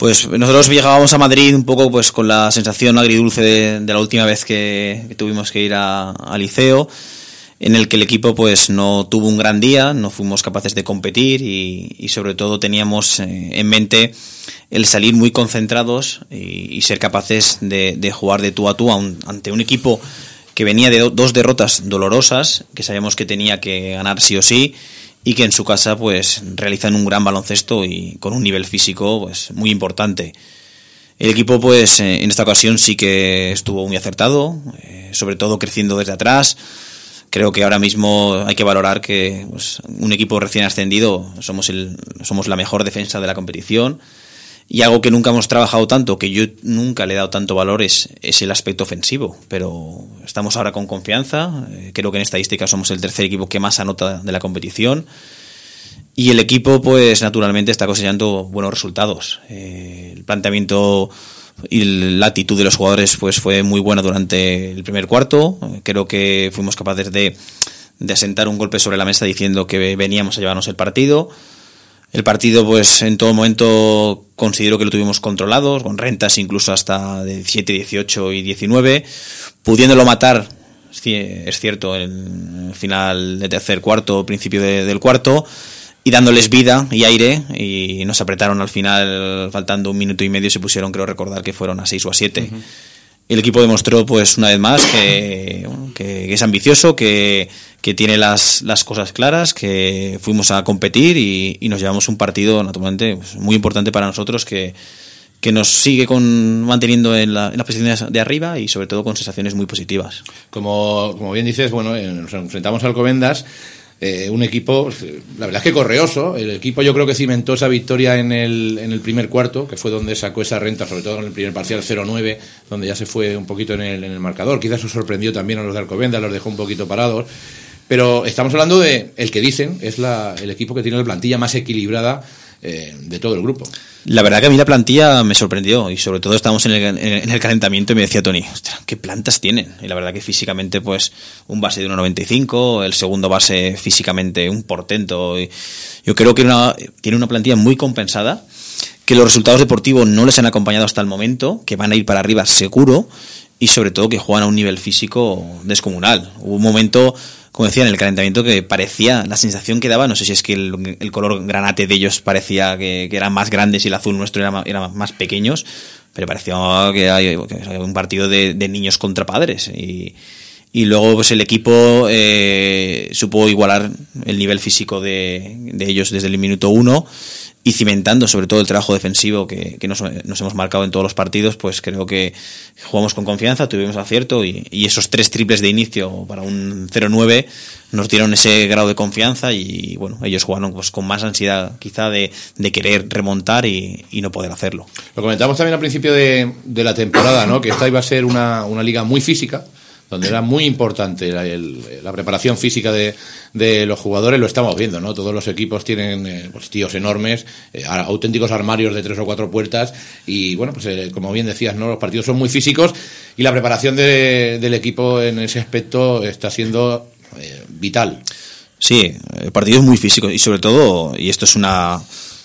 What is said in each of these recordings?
Pues nosotros llegábamos a Madrid un poco pues con la sensación agridulce de la última vez que tuvimos que ir al Liceo, en el que el equipo pues no tuvo un gran día, no fuimos capaces de competir y sobre todo teníamos en mente el salir muy concentrados y ser capaces de jugar de tú a tú ante un equipo que venía de dos derrotas dolorosas, que sabíamos que tenía que ganar sí o sí, y que en su casa pues realizan un gran baloncesto y con un nivel físico pues muy importante. El equipo pues en esta ocasión sí que estuvo muy acertado, sobre todo creciendo desde atrás. Creo que ahora mismo hay que valorar que pues, un equipo recién ascendido somos la mejor defensa de la competición, y algo que nunca hemos trabajado tanto, que yo nunca le he dado tanto valor, es el aspecto ofensivo, pero estamos ahora con confianza. Creo que en estadística somos el tercer equipo que más anota de la competición, y el equipo pues naturalmente está cosechando buenos resultados. El planteamiento y la actitud de los jugadores pues fue muy buena durante el primer cuarto. Creo que fuimos capaces de asentar un golpe sobre la mesa diciendo que veníamos a llevarnos el partido. El partido pues en todo momento considero que lo tuvimos controlado, con rentas incluso hasta de 17, 18 y 19, pudiéndolo matar, es cierto, en el final del tercer cuarto, principio del cuarto, y dándoles vida y aire, y nos apretaron al final, faltando 1 minuto y medio, se pusieron, creo recordar que fueron a 6 o a 7. Uh-huh. El equipo demostró pues una vez más que es ambicioso, que tiene las cosas claras, que fuimos a competir y nos llevamos un partido naturalmente pues, muy importante para nosotros, que nos sigue manteniendo en las posiciones de arriba y sobre todo con sensaciones muy positivas. Como bien dices, bueno, nos enfrentamos al Alcobendas, un equipo, la verdad es que correoso. El equipo yo creo que cimentó esa victoria en el primer cuarto, que fue donde sacó esa renta, sobre todo en el primer parcial 0-9, donde ya se fue un poquito en el marcador. Quizás eso sorprendió también a los de Alcobendas, los dejó un poquito parados. Pero estamos hablando de el que dicen es el equipo que tiene la plantilla más equilibrada de todo el grupo. La verdad que a mí la plantilla me sorprendió, y sobre todo estábamos en el calentamiento y me decía Tony, ostras, ¿qué plantas tienen? Y la verdad que físicamente pues un base de 1,95, el segundo base físicamente un portento. Y yo creo que tiene una plantilla muy compensada, que los resultados deportivos no les han acompañado hasta el momento, que van a ir para arriba seguro, y sobre todo que juegan a un nivel físico descomunal. Hubo un momento, como decía, en el calentamiento que parecía, la sensación que daba, no sé si es que el color granate de ellos parecía que eran más grandes y el azul nuestro era más pequeños, pero parecía que hay un partido de niños contra padres. Y luego pues el equipo supo igualar el nivel físico de ellos desde el minuto 1, y cimentando sobre todo el trabajo defensivo que nos hemos marcado en todos los partidos, pues creo que jugamos con confianza, tuvimos acierto, y esos 3 triples de inicio para un 0-9 nos dieron ese grado de confianza, y bueno, ellos jugaron pues con más ansiedad quizá de querer remontar y no poder hacerlo. Lo comentamos también al principio de la temporada, ¿no? Que esta iba a ser una liga muy física, donde era muy importante la preparación física de los jugadores. Lo estamos viendo, ¿no? Todos los equipos tienen pues tíos enormes, auténticos armarios de 3 o 4 puertas, y bueno, pues como bien decías, ¿no? Los partidos son muy físicos, y la preparación del equipo en ese aspecto está siendo vital. Sí, el partido es muy físico, y sobre todo, y esto es una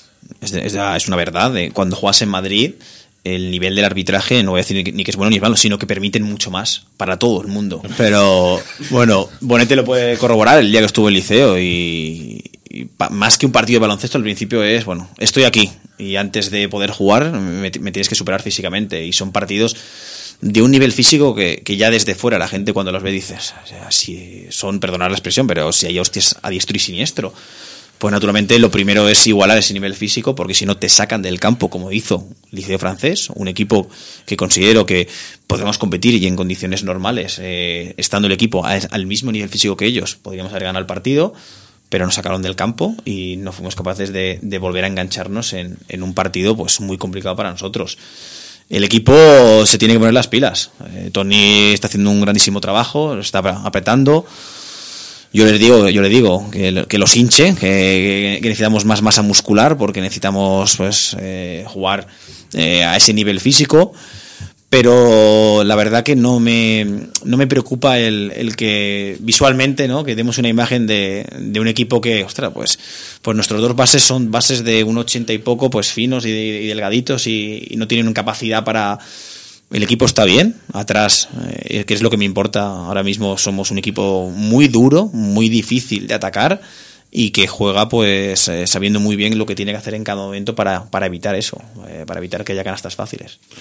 verdad, cuando juegas en Madrid, el nivel del arbitraje, no voy a decir ni que es bueno ni es malo, sino que permiten mucho más para todo el mundo. Pero bueno, Bonete lo puede corroborar el día que estuvo en el Liceo, y más que un partido de baloncesto, al principio es, bueno, estoy aquí y antes de poder jugar me tienes que superar físicamente, y son partidos de un nivel físico que ya desde fuera la gente cuando los ve dices, o sea, si son, perdonar la expresión, pero si hay hostias a diestro y siniestro. Pues naturalmente lo primero es igualar ese nivel físico, porque si no te sacan del campo, como hizo el Liceo Francés, un equipo que considero que podemos competir, y en condiciones normales, estando el equipo al mismo nivel físico que ellos, podríamos haber ganado el partido, pero nos sacaron del campo y no fuimos capaces de volver a engancharnos en un partido pues muy complicado para nosotros. El equipo se tiene que poner las pilas. Tony está haciendo un grandísimo trabajo, lo está apretando. Yo le digo que los hinche, que necesitamos más masa muscular, porque necesitamos pues jugar a ese nivel físico, pero la verdad que no me preocupa el que visualmente, ¿no?, que demos una imagen de un equipo que, ostras, pues nuestros dos bases son bases de 1,80 y poco, pues finos y delgaditos y no tienen capacidad para... El equipo está bien, atrás, que es lo que me importa ahora mismo. Somos un equipo muy duro, muy difícil de atacar y que juega pues sabiendo muy bien lo que tiene que hacer en cada momento para evitar eso, para evitar que haya canastas fáciles.